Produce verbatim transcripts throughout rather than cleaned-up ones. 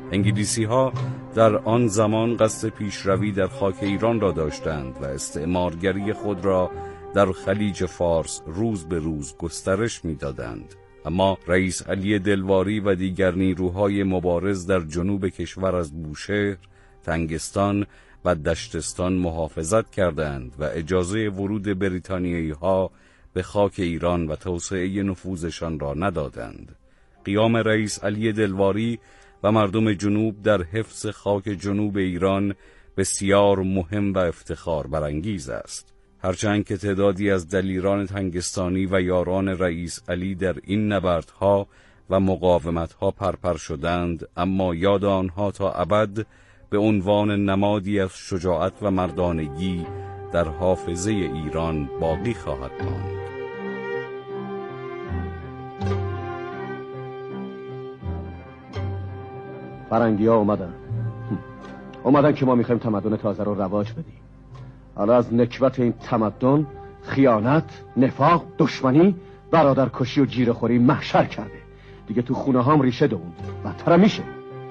انگلیسی ها در آن زمان قصد پیشروی در خاک ایران را داشتند و استعمارگری خود را در خلیج فارس روز به روز گسترش می‌دادند. اما رئیس علی دلواری و دیگر نیروهای مبارز در جنوب کشور از بوشهر، تنگستان و دشتستان محافظت کردند و اجازه ورود بریتانیایی ها به خاک ایران و توسعه نفوذشان را ندادند. قیام رئیس علی دلواری و مردم جنوب در حفظ خاک جنوب ایران بسیار مهم و افتخار برانگیز است. هرچند که تعدادی از دلیران تنگستانی و یاران رئیس علی در این نبردها و مقاومتها پرپر شدند، اما یاد آنها تا ابد به عنوان نمادی از شجاعت و مردانگی در حافظه ایران باقی خواهد ماند. فرنگی ها اومدن اومدن که ما میخوایم تمدن تازه رو رواج بدیم. حالا از نکبت این تمدن خیانت، نفاق، دشمنی، برادرکشی و جیره‌خوری محشر کرده. دیگه تو خونه هام ریشه دونده. بدتر میشه.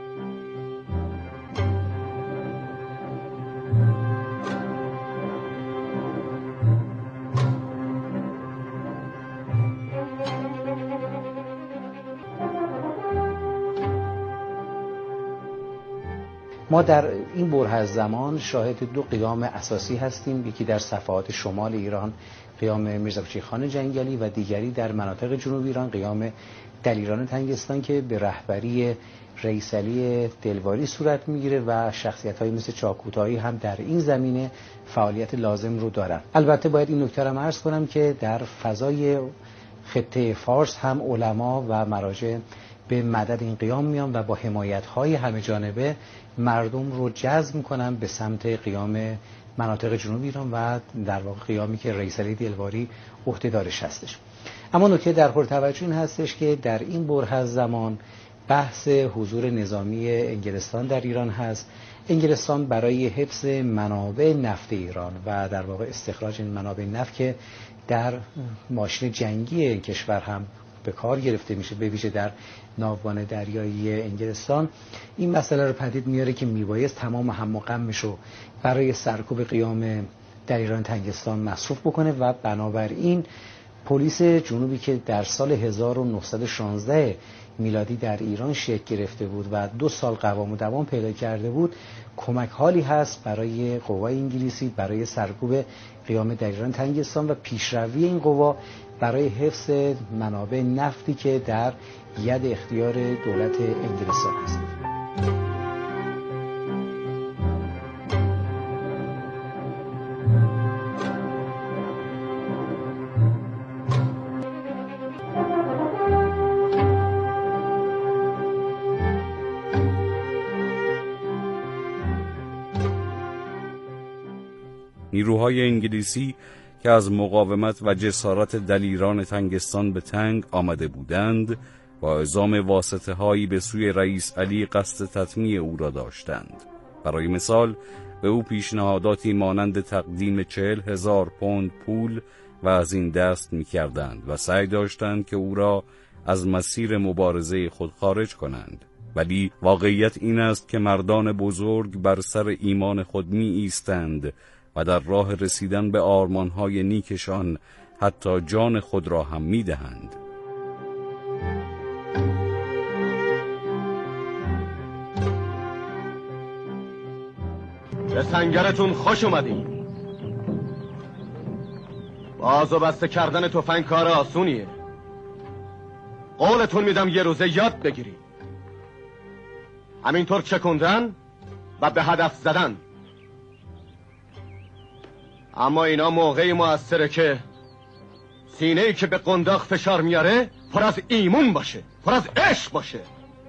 ما در این بره از زمان شاهد دو قیام اساسی هستیم، یکی در صفحات شمال ایران قیام میرزاکوچی خان جنگلی و دیگری در مناطق جنوب ایران قیام دلیران تنگستان که به رهبری رئیس علی دلواری صورت میگیره و شخصیت‌هایی مثل چاکوتایی هم در این زمینه فعالیت لازم رو دارن. البته باید این نکته رو عرض کنم که در فضای خطه فارس هم علما و مراجع به مدد این قیام میان و با حمایت‌های همه جانبه مردم رو جذب میکنن به سمت قیام مناطق جنوب ایران و در واقع قیامی که رئیس علی دلواری عهده‌دارش هستش. اما نکته در پرتوجه این هستش که در این بره از زمان بحث حضور نظامی انگلستان در ایران هست. انگلستان برای حفظ منابع نفت ایران و در واقع استخراج این منابع نفت که در ماشین جنگی این کشور هم به کار گرفته میشه، به ویژه در ناوگان دریایی انگلستان، این مسئله رو پدید میاره که میبایست تمام هم و غمش رو برای سرکوب قیام دلیران تنگستان مصرف بکنه و بنابراین پلیس جنوبی که در سال هزار و نهصد و شانزده میلادی در ایران شکل گرفته بود و دو سال قوام و دوام پیدا کرده بود، کمک حالی هست برای قوای انگلیسی برای سرکوب قیام دلیران تنگستان و پیشروی این قوا برای حفظ منابع نفتی که در ید اختیار دولت انگلستان است. نیروهای انگلیسی که از مقاومت و جسارت دلیران تنگستان به تنگ آمده بودند، با اعزام واسطه هایی به سوی رئیس علی قصد تطمیع او را داشتند. برای مثال به او پیشنهاداتی مانند تقدیم چهل هزار پوند پول و از این دست می کردند و سعی داشتند که او را از مسیر مبارزه خود خارج کنند. ولی واقعیت این است که مردان بزرگ بر سر ایمان خود می ایستند و در راه رسیدن به آرمانهای نیکشان حتی جان خود را هم می دهند. به سنگرتون خوش اومدین. باز و بسته کردن تفنگ کار آسونیه. قولتون میدم یه روزه یاد بگیرید. همینطور چکندن و به هدف زدن. اما اینا موقعی موثره که سینه‌ای که به قنداق فشار میاره پر از ایمون باشه، پر از عشق باشه.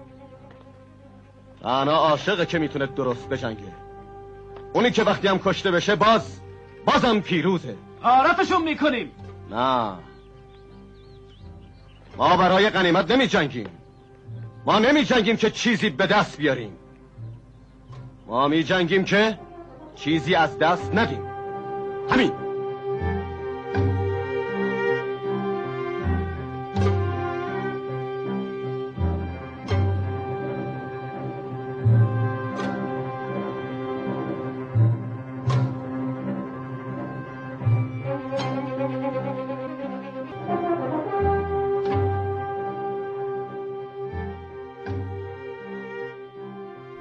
تنها عاشقه که میتونه درست بجنگه. اونی که وقتی هم کشته بشه باز بازم پیروزه. غارتشون میکنیم. نه، ما برای غنیمت نمی جنگیم. ما نمی جنگیم که چیزی به دست بیاریم. ما می جنگیم که چیزی از دست ندیم. همین.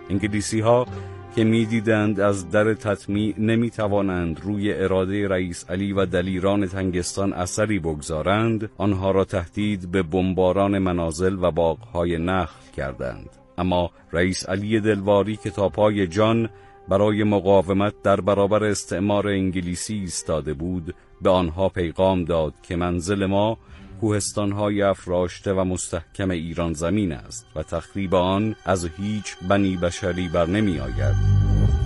انگلیسی ها که می دیدند از در تطمیع نمی توانند روی اراده رئیس علی و دلیران تنگستان اثری بگذارند، آنها را تهدید به بمباران منازل و باغهای نخل کردند. اما رئیس علی دلواری که تا پای جان برای مقاومت در برابر استعمار انگلیسی ایستاده بود، به آنها پیغام داد که منزل ما کوهستان‌های افراشته و مستحکم ایران زمین است و تخریب آن از هیچ بنی بشری بر نمی آید.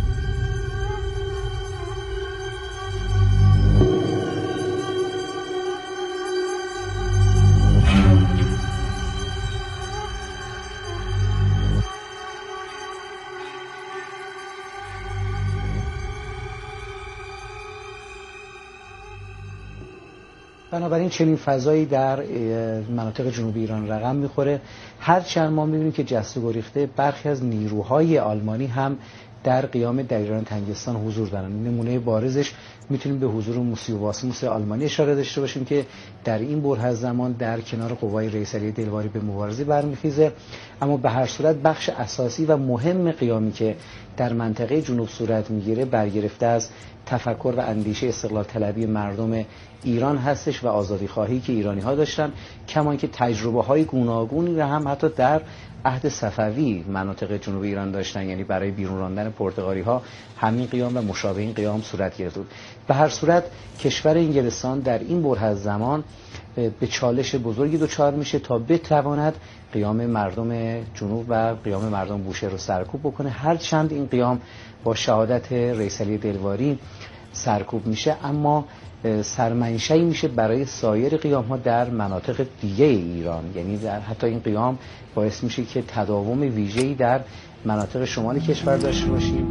بنابراین چنین فضایی در مناطق جنوبی ایران رقم میخوره، هرچند ما میبینیم که جست و گریخته برخی از نیروهای آلمانی هم در قیام دلیران تنگستان حضور دارن. نمونه بارزش میتونیم به حضور موسی و واسموس آلمانی اشاره داشته باشیم که در این بره از زمان در کنار قوای رئیس علی دلواری به مبارزه برمیخیزه. اما به هر صورت بخش اساسی و مهم قیامی که در منطقه جنوب صورت میگیره برگرفته از تفکر و اندیشه استقلال طلبی مردم ایران هستش و آزادی خواهی که ایرانی ها داشتن، کمان که تجربه های گوناگونی را هم حتی در عهد صفوی مناطق جنوب ایران داشتن، یعنی برای بیرون راندن پرتغالی ها همین قیام و مشابه این قیام صورت گرفت بود. به هر صورت کشور انگلستان در این بره از زمان به چالش بزرگی دچار میشه تا بتواند قیام مردم جنوب و قیام مردم بوشهر رو سرکوب بکنه. هرچند این قیام با شهادت رئیس علی دلواری سرکوب میشه، اما سرمنشأی میشه برای سایر قیام ها در مناطق دیگه ایران، یعنی در حتی این قیام باعث میشه که تداوم ویژه‌ای در مناطق شمال کشور داشته باشیم.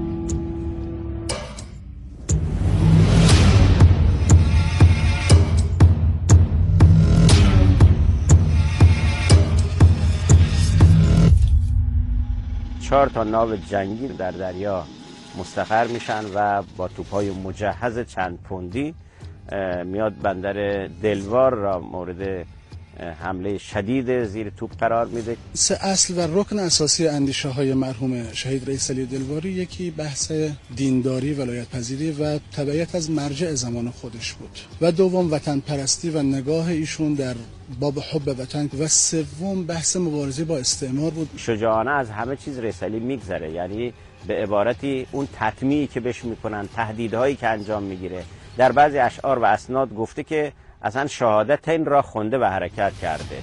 چهار تا ناو جنگی در دریا مستقر میشن و با توپ‌های مجهز چند پوندی میاد بندر دلوار را مورد حمله شدید زیر توپ قرار میده. سه اصل و رکن اساسی اندیشه های مرحوم شهید رئیس علی دلواری، یکی بحث دینداری، ولایت پذیری و تبعیت از مرجع زمان خودش بود، و دوم وطن پرستی و نگاه ایشون در باب حب وطن، و سوم بحث مبارزه با استعمار بود. شجاعانه از همه چیز رئیس علی میگذره، یعنی به عبارتی اون تطمیعی که بهش میکنن، تهدیدهایی که انجام میگیره، در بعضی اشعار و اسناد گفته که اصلا شهادت این را خونده و حرکت کرده.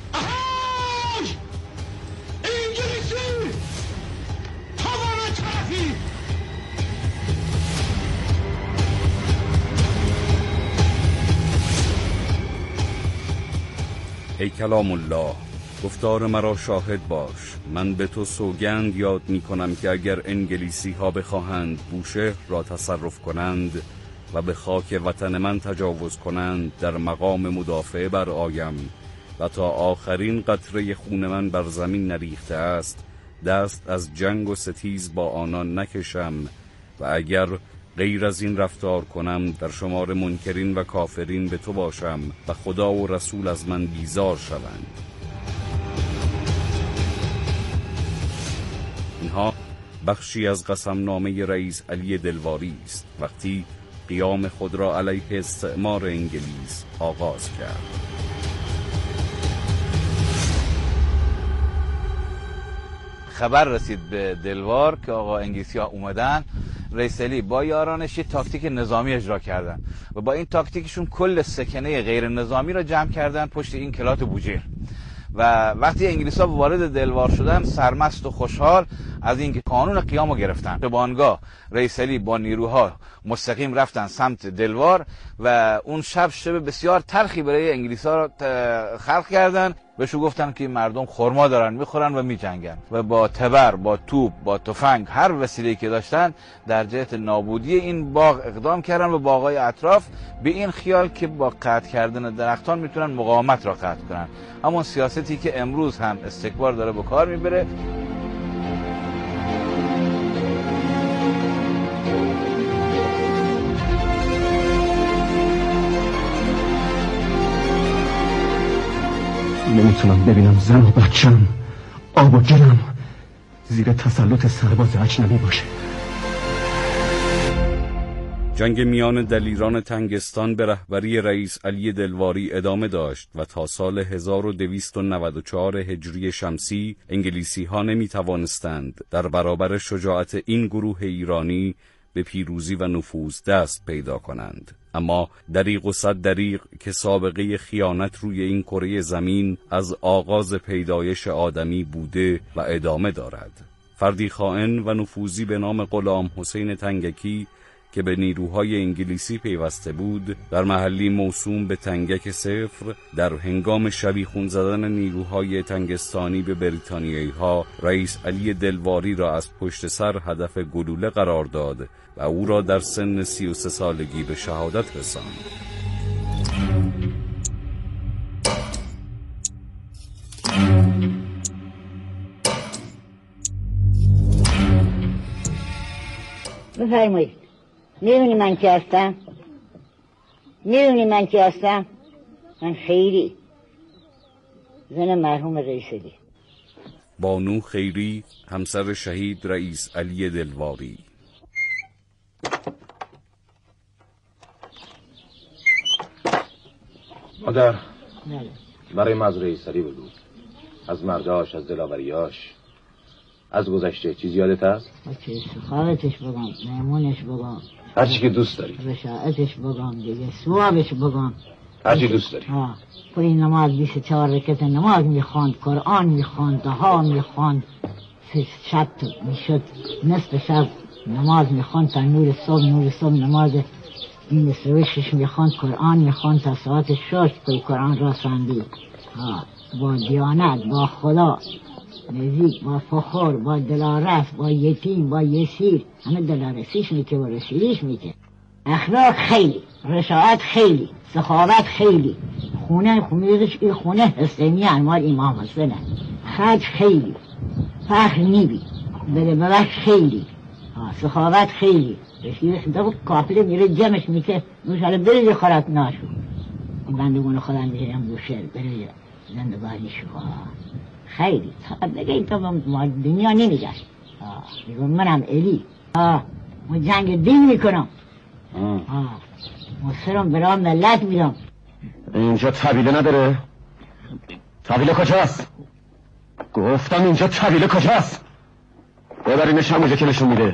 ای کلام الله، گفتار مرا شاهد باش. من به تو سوگند یاد می کنم که اگر انگلیسی ها بخواهند بوشهر را تصرف کنند و به خاک وطن من تجاوز کنند، در مقام مدافع بر آیم و تا آخرین قطره خون من بر زمین نریخته است دست از جنگ و ستیز با آنان نکشم، و اگر غیر از این رفتار کنم در شمار منکرین و کافرین به تو باشم و خدا و رسول از من بیزار شوند. اینها بخشی از قسمنامه رئیس علی دلواری است وقتی قیام خود را علیه استعمار انگلیس آغاز کرد. خبر رسید به دلوار که آقا انگلیسی ها اومدن. رئیس علی با یارانش یه تاکتیک نظامی اجرا کردن و با این تاکتیکشون کل سکنه غیر نظامی را جمع کردن پشت این کلات بوجهر. و وقتی انگلیس‌ها وارد دلوار شدن، سرمست و خوشحال از اینکه قانون قیامو گرفتن، به بانگاه رئیس علی با نیروها مستقیم رفتن سمت دلوار و اون شب شب بسیار تلخی برای انگلیس‌ها را خلق کردن. بهشون گفتن که مردم خرما دارن میخورن و میجنگن و با تبر، با توپ، با تفنگ، هر وسیله‌ای که داشتن در جهت نابودی این باغ اقدام کردن و باغ‌های اطراف، به این خیال که با قطع کردن درختان میتونن مقاومت را قطع کنن. همون سیاستی که امروز هم استکبار داره به کار میبره. نمیتونم ببینم زن و بچم، آب و گلم زیر تسلط سرباز اجنبی باشه. جنگ میان دلیران تنگستان به رهبری رئیس علی دلواری ادامه داشت و تا سال هزار و دویست و نود و چهار هجری شمسی انگلیسی ها نمی توانستند در برابر شجاعت این گروه ایرانی به پیروزی و نفوذ دست پیدا کنند. اما دریغ و صد دریغ که سابقه خیانت روی این کره زمین از آغاز پیدایش آدمی بوده و ادامه دارد. فردی خائن و نفوذی به نام غلام حسین تنگکی که به نیروهای انگلیسی پیوسته بود، در محلی موسوم به تنگک صفر، در هنگام شبیخون زدن نیروهای تنگستانی به بریتانیایی ها رئیس علی دلواری را از پشت سر هدف گلوله قرار داد و او را در سن سی و سه سالگی به شهادت رساند. بفرمایید. میدونی من کی هستم؟ میدونی من کی هستم؟ من خیری، زن مرحوم رئیس علی. بانو خیری، همسر شهید رئیس علی دلواری. مادر، برای من از رئیس علی بگو، از مرداش، از دلاوریاش، از گذشته چیزی یادت هست؟ چه سخاوتش بگم، میمونش بگم، هر چی که دوست داری، رشاعتش بگم، دیگه ثوابش بگم، هر چی دوست داری. ها پر این نماز بیست و چهار رکعت نماز میخواند، قرآن میخواند، دعا میخواند، شب میشد نصف شب نماز میخواند تا نور صبح، نور صبح نماز این سوشش میخواند، قرآن میخواند تا ساعت شش پای قرآن را ساندی. ها با دیانت، با خدا نزیک، با فخر، با دلارس، با یتیم، با یسیر، همه دلارسیش میکه و رسیدیش میکه. اخلاق خیلی، رشاعت خیلی، سخاوت خیلی، خونه خونهش این خونه حسینی انوار امام حسینه، خرج خیلی، فخر نیبی، بله ببخ خیلی، سخاوت خیلی، رسیدش دو کافله میره جمعش میکه نوشاله بریده خورت ناشو، این بندگون خدا میشه هم دوشل بریده زندگانی شو. خیلی فقط بگه این تو دنیا نمیگه، میگم منم علی، من جنگ دین میکنم، مصرم برای ملت میدم. اینجا طویله نداره؟ طویله کجاست؟ گفتم اینجا طویله کجاست؟ ببرینش همونجا که نشون میده.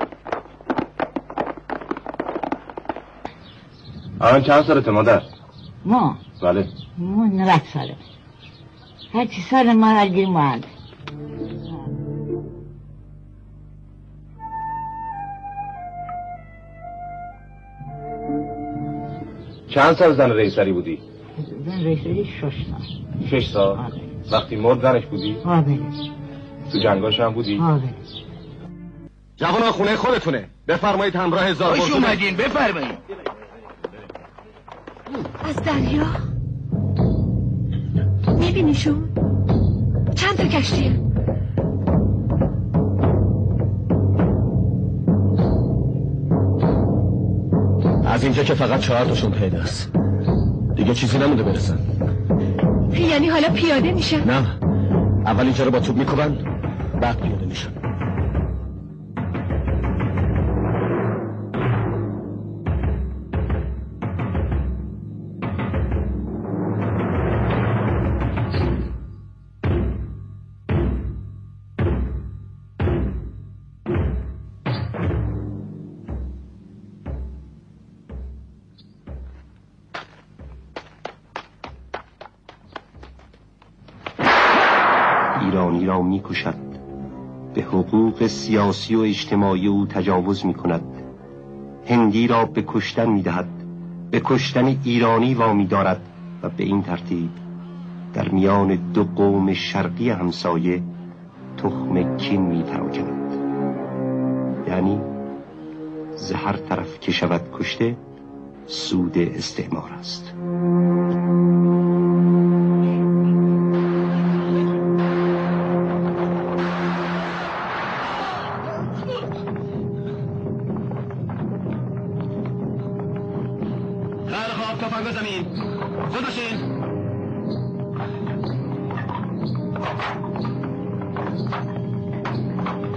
الان چند سالته مادر؟ ما؟ بله. ما نوت ساله، هرچی سال ما هرگیر محل. چند سال زن رئیس علی بودی؟ زن رئیس علی شش سال. شش سال؟ آره. وقتی مرد زنش بودی؟ آره. تو جنگاش هم بودی؟ آره. جوانا خونه خودتونه، بفرمایید همراه هزار خوش اومدین، بفرمایید. از دریا میبینیشون؟ چند تا کشتیه؟ از اینجا که فقط چهار تاشون پیداست، دیگه چیزی نمونده برسن. یعنی حالا پیاده میشن؟ نه، اول اینجا رو با توپ میکوبن، بعد پیاده میشن. ایرانی را می کشد، به حقوق سیاسی و اجتماعی او تجاوز می کند، هندی را به کشتن می دهد، به کشتن ایرانی وامی دارد و به این ترتیب در میان دو قوم شرقی همسایه تخم کین می تراکند. یعنی ز هر طرف که شود کشته سود استعمار است.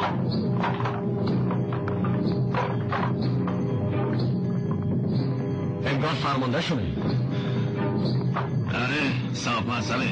انگار فرمانده شونه. آره صاحب مسئله.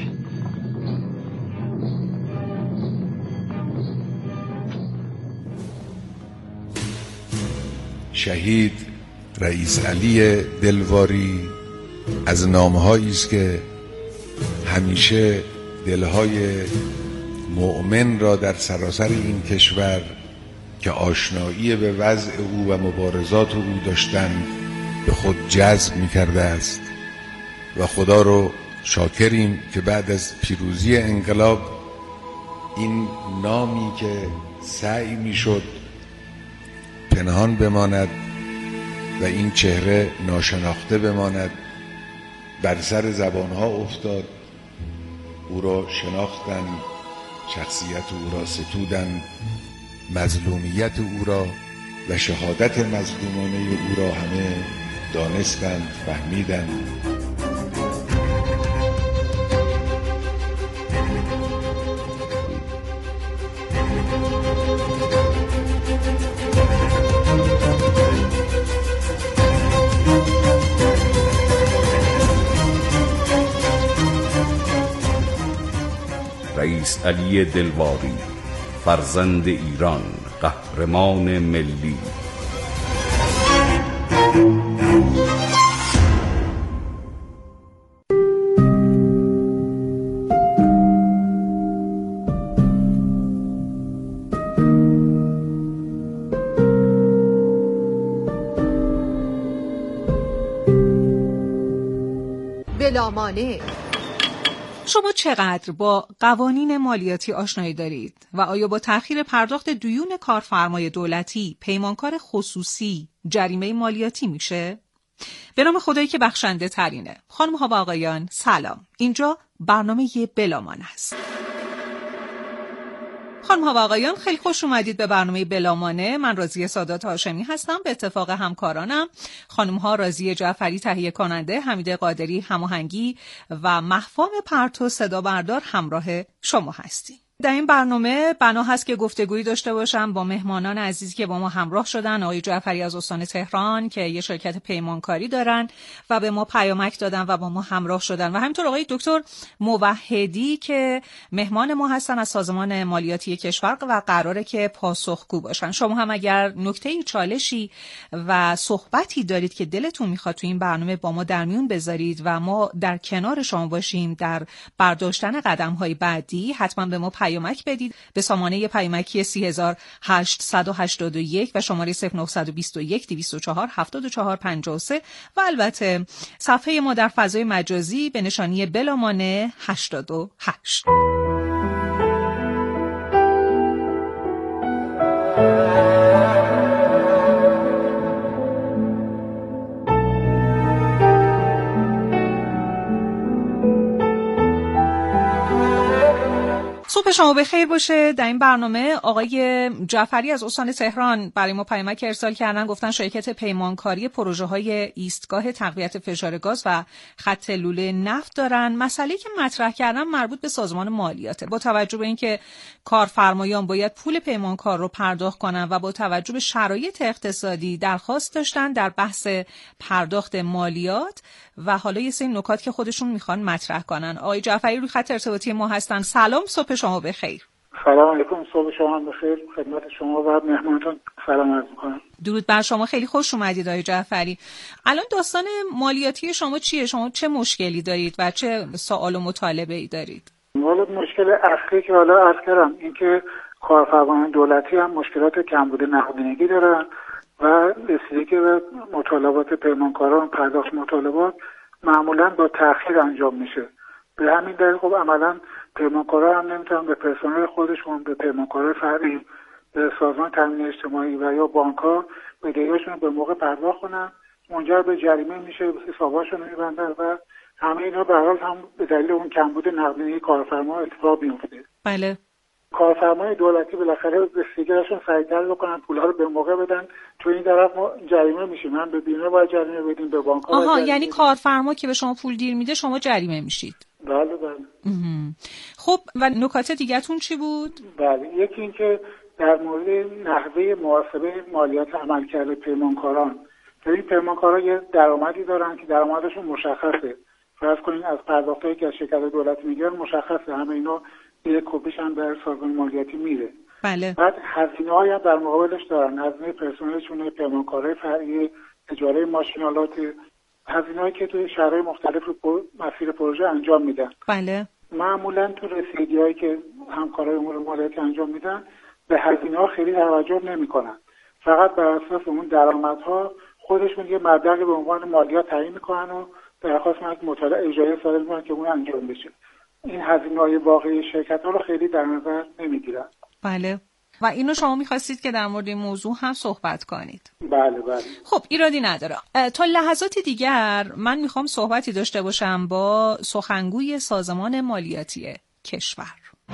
شهید رئیس علی دلواری از نامه‌هایی است که همیشه دلهای مؤمن را در سراسر این کشور که آشنایی به وضع او و مبارزات او داشتند به خود جذب می‌کرده است و خدا رو شاکریم که بعد از پیروزی انقلاب این نامی که سعی می‌شد پنهان بماند و این چهره ناشناخته بماند بر سر زبانها افتاد. او را شناختند، شخصیت او را ستودند، مظلومیت او را و شهادت مظلومانه او را همه دانستند، فهمیدند. رئیس علی دلواری، فرزند ایران، قهرمان ملی. بلامانع. شما چقدر با قوانین مالیاتی آشنایی دارید و آیا با تأخیر پرداخت دیون کارفرمای دولتی پیمانکار خصوصی جریمه مالیاتی میشه؟ به نام خدایی که بخشنده ترینه. خانم ها و آقایان سلام. اینجا برنامه بلامانع است. خانم ها و آقایان خیلی خوش اومدید به برنامه بلامانع. من راضیه سادات هاشمی هستم. به اتفاق همکارانم خانم ها راضیه جعفری تهیه کننده، حمیده قادری هماهنگی و مهفام پرتو صدا بردار همراه شما هستیم. در این برنامه بنا هست که گفتگویی داشته باشم با مهمانان عزیزی که با ما همراه شدن. آقای جعفری از استان تهران که یه شرکت پیمانکاری دارن و به ما پیامک دادن و با ما همراه شدن و همینطور آقای دکتر موحدی که مهمان ما هستن از سازمان مالیاتی کشور و قراره که پاسخگو باشن. شما هم اگر نکته چالشی و صحبتی دارید که دلتون میخواد تو این برنامه با ما در میون بذارید و ما در کنار شما باشیم در برداشتن قدم‌های بعدی، حتما به ما پیامک بدید به سامانه پیامکی سی هزار هشتصد و هشتاد و یک و شماره صفر نه دو یک دویست و چهار هفتاد و چهار پنجاه و سه و البته صفحه ما در فضای مجازی به نشانی بلامانع هشتاد و هشت. صبح شما بخیر باشه. در این برنامه آقای جعفری از استان تهران برای ما پیامک ارسال کردن، گفتن شرکت پیمانکاری پروژه های ایستگاه تقویت فشار گاز و خط لوله نفت دارن. مسئله که مطرح کردن مربوط به سازمان مالیاته. با توجه به اینکه کارفرمایان باید پول پیمانکار رو پرداخت کنن و با توجه به شرایط اقتصادی درخواست داشتن در بحث پرداخت مالیات و حالا یه سری نکات که خودشون میخوان مطرح کنن. آقای جعفری روی خط ارتباطی ما هستن. سلام، صبح شما بخیر. سلام علیکم، صبح شما بخیر. خدمت شما و مهمانتون سلام عرض می‌کنم. درود بر شما، خیلی خوش اومدید آقای جعفری. الان داستان مالیاتی شما چیه؟ شما چه مشکلی دارید و چه سوال و مطالبه ای دارید؟ والا مشکل اصلی که حالا عرض کردم این که کارفرمایان دولتی هم مشکلات کمبود نقدینگی دارن و رسیدگی به مطالبات پیمانکاران، پرداخت مطالبات معمولا با تأخیر انجام میشه. به همین دلیل خب عملا پیمانکارا هم نمیتونن به پرسنل خودشون، به پیمانکارای فرعی، به سازمان تامین اجتماعی و یا بانک‌ها بدهیاشون به موقع پرداخت کنن، منجر به جریمه میشه، حساباشون میبندن و همه اینا به هر حال هم به دلیل اون کمبود نقدینگی کارفرما اتفاق میفته. بله. کارفرمای دولتی بالاخره رسیدگیشون سریع‌تر بکنن، پول‌ها رو به موقع بدن، تو این طرف ما جریمه میشیم. من به بیمه باید جریمه بدیم، به بانک‌ها. آها، یعنی کارفرما که به شما پول دیر میده شما جریمه میشید. بله بله. خب و نکات دیگه‌تون چی بود؟ بله، یکی این که در مورد نحوه محاسبه مالیات عملکرد پیمانکاران. در این پیمانکارا یه درآمدی دارن که درآمدشون مشخصه. فرض کنین از پرداختایی که از شرکت دولتی میگیرن مشخصه، همه اینا یک کپیش هم در سازمان مالیاتی میره. بله. بعد هزینه‌هایی هم در مقابلش دارن، هزینه پرسنلشون، پیمانکارای فرعی، اجاره ماشینالات، هزینه‌ای که توی شهرهای مختلف رو مسیر پروژه انجام میدن. بله. معمولا تو رسیدگی‌هایی که همکارای امور مالیاتی انجام میدن به هزینه‌ها خیلی توجه نمی‌کنن. فقط بر اساس اون درآمدها خودشون یه مبلغی به عنوان مالیات تعیین می‌کنن و درخواست از مطالعه اجرایی صادر می‌کنن که اون انجام بشه. این هزینه‌های واقعی شرکت‌ها رو خیلی در نظر نمی‌گیرن. بله. و اینو شما می‌خواستید که در مورد این موضوع هم صحبت کنید. بله بله. خب ایرادی نداره. تا لحظات دیگر من می‌خوام صحبتی داشته باشم با سخنگوی سازمان مالیاتی کشور.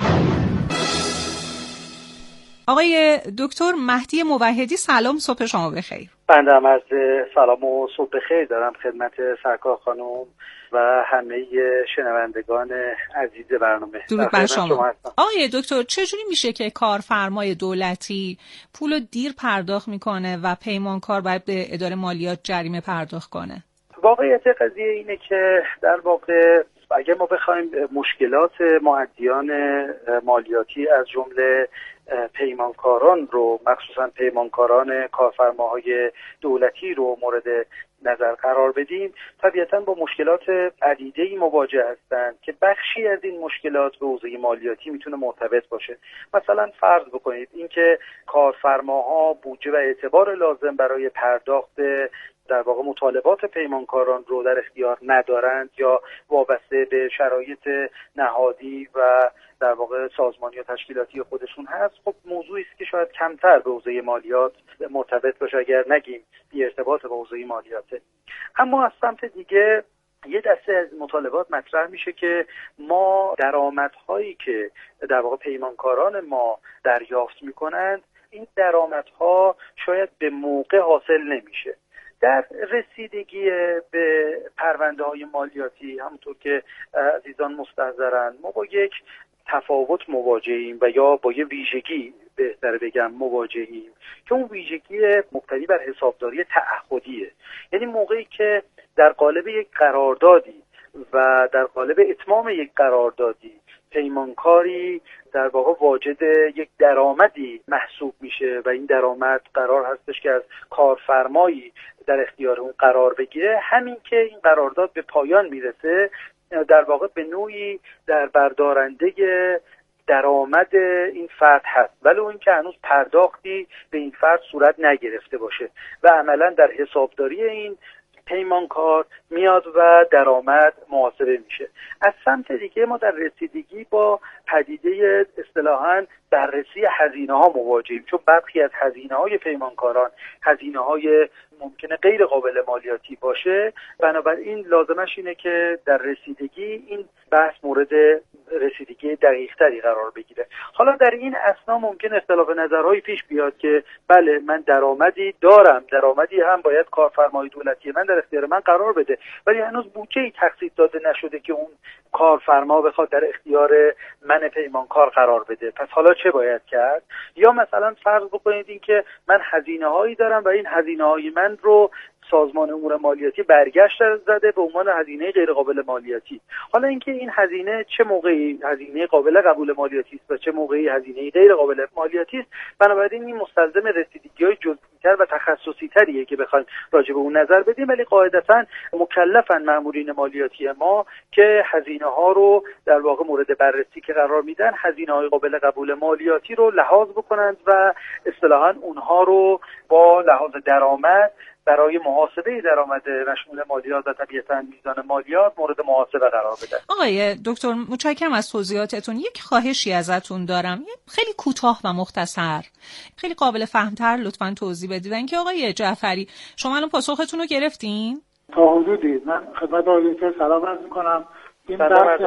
آقای دکتر مهدی موحدی، سلام، صبح شما بخیر. بنده هم از سلام و صبح بخیر دارم خدمت سرکار خانم و همه شنوندگان عزیز برنامه. درود بر شما. شما آقای دکتر، چجوری میشه که کارفرمای دولتی پولو دیر پرداخت میکنه و پیمانکار باید به اداره مالیات جریمه پرداخت کنه؟ واقعیت قضیه اینه که در واقع اگر ما بخوایم مشکلات مؤدیان مالیاتی از جمله پیمانکاران رو، مخصوصا پیمانکاران کارفرماهای دولتی رو مورد نظر قرار بدیم، طبیعتاً با مشکلات عدیده‌ای مواجه هستند که بخشی از این مشکلات به حوزه مالیاتی میتونه مرتبط باشه. مثلا فرض بکنید اینکه کارفرماها بودجه و اعتبار لازم برای پرداخت در واقع مطالبات پیمانکاران رو در اختیار ندارند یا وابسته به شرایط نهادی و در واقع سازمانی و تشکیلاتی خودشون هست. خب موضوعی است که شاید کمتر به حوزه مالیات مرتبط باشه، اگر نگیم بی ارتباط با حوزه مالیاته. اما از سمت دیگه یه دسته از مطالبات مطرح میشه که ما درآمدهایی که در واقع پیمانکاران ما دریافت میکنند، این درآمدها شاید به موقع حاصل نمیشه. در رسیدگی به پرونده های مالیاتی همونطور که عزیزان مستحضرن، ما با یک تفاوت مواجهیم و یا با یه ویژگی بهتر بگم مواجهیم که اون ویژگی مبتنی بر حسابداری تعهدیه. یعنی موقعی که در قالب یک قراردادی و در قالب اتمام یک قراردادی پیمانکاری در واقع واجد یک درآمدی محسوب میشه و این درآمد قرار هستش که از کارفرمایی در اختیار اون قرار بگیره، همین که این قرارداد به پایان میرسه در واقع به نوعی در بردارنده درآمد این فرد هست، ولی اون که هنوز پرداختی به این فرد صورت نگرفته باشه و عملا در حسابداری این پیمانکار میاد و درآمد محاسبه میشه. از سمت دیگه ما در رسیدگی با پدیده اصطلاحاً بررسی هزینه ها مواجهیم، چون برخی از هزینه های پیمانکاران هزینه های ممکنه غیر قابل مالیاتی باشه. بنابراین لازمش اینه که در رسیدگی این بحث مورد رسیدگی دقیق‌تری قرار بگیره. حالا در این اثنا ممکن اختلاف نظرهایی پیش بیاد که بله من درآمدی دارم، درآمدی هم باید کارفرمای دولتی من در اختیار من قرار بده، ولی هنوز بودجه‌ای تخصیص داده نشده که اون کارفرما بخواد در اختیار من پیمانکار قرار بده. پس حالا چه باید کرد؟ یا مثلا فرض بکنید این که من هزینه‌هایی دارم و این هزینه‌های من رو سازمان امور مالیاتی برگشت زده به عنوان هزینه غیر قابل مالیاتی. حالا اینکه این هزینه چه موقعی هزینه قابل قبول مالیاتی است و چه موقعی هزینه غیر قابل مالیاتی است، بنابراین این مستلزم رسیدگی‌های جزئی‌تر و تخصصی‌تریه که بخوایم راجع به اون نظر بدیم، ولی قاعدتاً مکلفن مامورین مالیاتی ما که هزینه‌ها رو در واقع مورد بررسی که قرار میدن، هزینه‌های قابل قبول مالیاتی رو لحاظ بکنند و اصطلاحاً اونها رو با لحاظ درآمد برای محاسبه درآمد مشمول مالیات و طبیعتاً میزان مالیات مورد محاسبه قرار بده. آقای دکتر متشکرم از توضیحاتتون. یک خواهشی ازتون دارم، خیلی کوتاه و مختصر، خیلی قابل فهمتر لطفاً توضیح بدید. اینکه آقای جعفری شما الان پاسختون رو گرفتین؟ تا حدودی من خدمت آقای دکتر سلام عرض می‌کنم. این بحث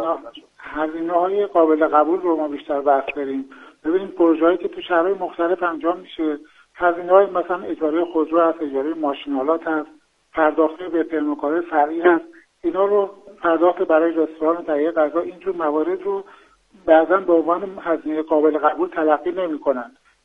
هزینه‌های قابل قبول رو ما بیشتر بحث داریم. ببینید پروژه‌ای که تو شهرهای مختلف انجام میشه، هزینه‌های مثلا اجاره خودرو هست، اجاره ماشین‌آلات هست، پرداخت به پیمانکار فرعی هست، اینا رو پرداخت برای رستوران و تهیه غذا، اینجور موارد رو بعضا به عنوان هزینه قابل قبول تلقی نمی‌کنند.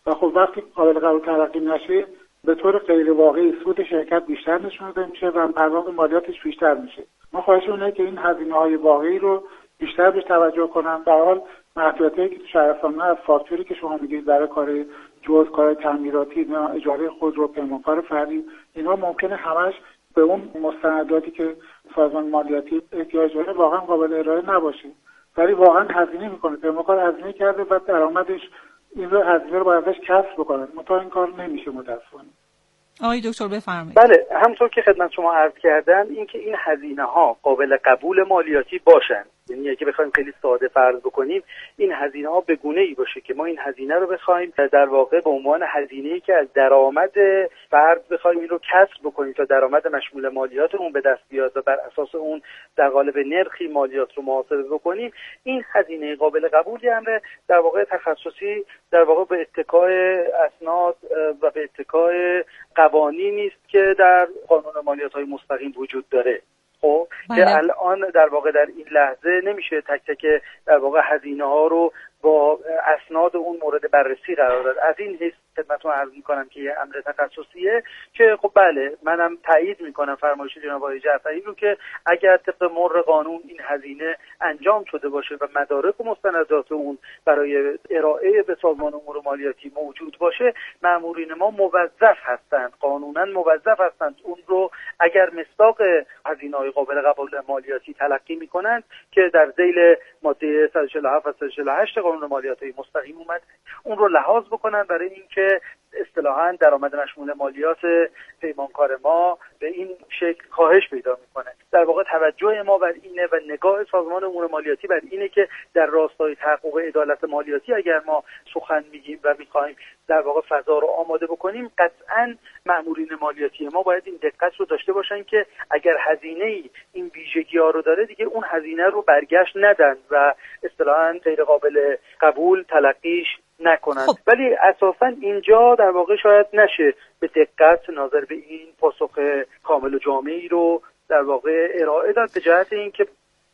و خب وقتی قابل قبول تلقی نشه به طور غیر واقعی سود شرکت بیشتر نشون داده میشه و پرداخت مالیاتش بیشتر میشه. ما خواهش اونه که این هزینه‌های واقعی رو بیشتر بهش توجه کنن. به هر حال محدودیتی که تو شهرستان‌ها از فاکتوری که شما میگید برای کار جز کار تعمیراتی، اجاره خودرو، پیمانکار فردی، اینا ممکنه همش به اون مستنداتی که سازمان مالیاتی احتیاج داره واقعا قابل ارائه نباشه، ولی واقعا هزینه میکنه. پیمانکار هزینه کرده و درآمدش این رو هزینه رو باید ازش کسب بکنن، متا این کار نمیشه متاسفانه. آقای دکتر بفرمایید. بله، همونطور که خدمت شما عرض کردم اینکه این هزینه ها قابل قبول مالیاتی باشن، یعنی اگه بخوایم خیلی ساده فرض بکنیم این هزینه ها به گونه ای باشه که ما این هزینه رو بخوایم در واقع به عنوان هزینه‌ای که از درآمد فرد بخوایم این رو کسب بکنیم تا درآمد مشمول مالیات اون به دست بیاد و بر اساس اون در قالب نرخی مالیات رو محاسبه بکنیم، این هزینه قابل قبولی امر در واقع تخصصی در واقع به اتکای اسناد و به اتکای قوانینی است که در قانون مالیات‌های مستقیم وجود داره. خب که الان در واقع در این لحظه نمیشه تک تک در واقع هزینه ها رو با اسناد اون مورد بررسی قرار داد. از این حیث خدمتتون عرض میکنم که یه امر تخصصیه که خب بله منم تایید میکنم فرمایش جناب آقای جعفری رو که اگر طبق مر قانون این هزینه انجام شده باشه و مدارک و مستندات اون برای ارائه به سازمان امور مالیاتی موجود باشه، مامورین ما موظف هستند، قانونا موظف هستند اون رو اگر مصداق هزینه‌های قابل قبول مالیاتی تلقی میکنند که در ذیل ماده صد و چهل و هفت و صد و چهل و هشت قانون مالیات مستقیم اومد اون رو لحاظ بکنن برای اینکه اصطلاحاً درآمد مشمول مالیات پیمانکار ما به این شکل کاهش پیدا میکنه. در واقع توجه ما بر اینه و نگاه سازمان امور مالیاتی بر اینه که در راستای تحقق عدالت مالیاتی اگر ما سخن میگیم و میخوایم در واقع فضا رو آماده بکنیم، قطعاً مامورین مالیاتی ما باید این دقت رو داشته باشن که اگر هزینه‌ای این ویژگی‌ها رو داره دیگه اون هزینه رو برگشت ندن و اصطلاحاً غیر قابل قبول تلقیش نکنند. خب. ولی اساساً اینجا در واقع شاید نشه به دقت نظر به این پاسخ کامل و جامعی رو در واقع ارائه داد به جهت اینکه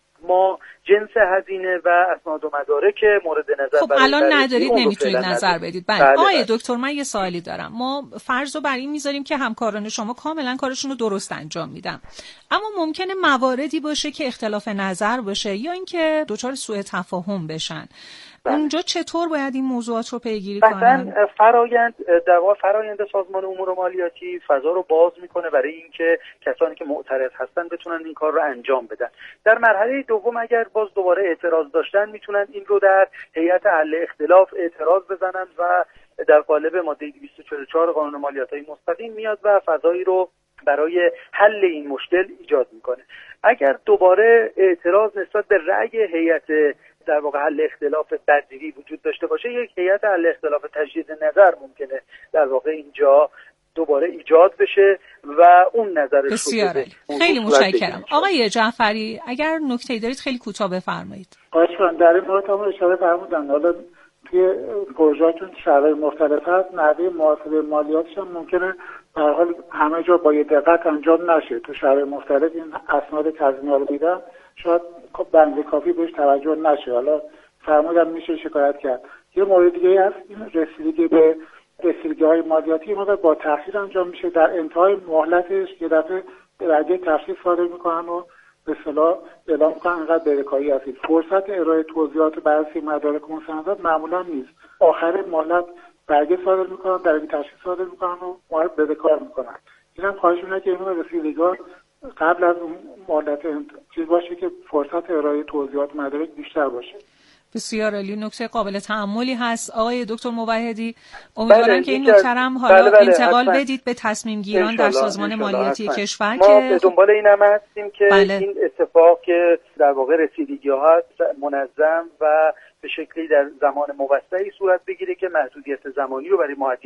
ما جنس هزینه و اسناد و مدارک مورد نظر خب الان ندارید نمیتونید نظر بدید. بله آقای دکتر من یه سوالی دارم. ما فرض رو بر این میذاریم که همکاران شما کاملا کارشون رو درست انجام میدن، اما ممکنه مواردی باشه که اختلاف نظر باشه یا اینکه دچار سوء تفاهم بشن. بله. اونجا چطور باید این موضوعات رو پیگیری کنن؟ فرایند در واقع فرایند سازمان امور مالیاتی فضا رو باز میکنه برای اینکه کسانی که معترض هستن بتونن این کار رو انجام بدن. در مرحله دوم اگر باز دوباره اعتراض داشتن میتونن این رو در هیئت حل اختلاف اعتراض بزنن و در قالب ماده دویست و چهل و چهار قانون مالیات‌های مستقیم میاد و فضایی رو برای حل این مشکل ایجاد میکنه. اگر دوباره اعتراض نسبت به رأی هیئت در واقع حل اختلاف تدریجی وجود داشته باشه، یک هیئت حل اختلاف تجدید نظر ممکنه در واقع اینجا دوباره ایجاد بشه و اون نظرش بسیار خیلی متشکرم. آقای جعفری اگر نکته‌ای دارید خیلی کوتاه بفرمایید. خواهش می‌کنم. در این مورد هم اشاره فرمودن حالا توی پروژه‌تون شرایط مختلف هست، نحوه محاسبه مالیاتش هم ممکنه به هر حال همه جا با دقت انجام نشه. تو شرایط مختلف این اسناد تضمینی رو میدن شاید بنده کافی بهش توجه نشه. حالا فرمودن میشه شکایت کرد. یه مورد دیگه هست این رسیدگی به رسیدگی‌های مالیاتی ما با تأخیر انجام میشه. در انتهای مهلتش یه دفعه رده تخفیف صادر میکنن و به اصطلاح اعلام میکنن انقدر برکایی هستید. فرصت ارائه توضیحات بررسی مدارک و مستندات معمولا نیست. آخر مهلت برگه صادر میکنن، درجه تشخیص صادر میکنن و معرف بدهکار میکنن. اینم خواهش میکنم که این رسیدگی‌ها قبل از اون مهلت چیز باشه که فرصت ارائه توضیحات مدارک بیشتر باشه. بسیار عالی، نکته قابل تأملی هست. آقای دکتر موحدی امیدوارم بله، که این نکته هم حالا بله بله، انتقال حتما. بدید به تصمیم گیران در سازمان مالیاتی حتما. کشور ما که به دنبال این هم هستیم که بله. این اتفاق که در واقع رسیدگی‌ها منظم و به شکلی در زمان موسعی صورت بگیره که محدودیت زمانی رو برای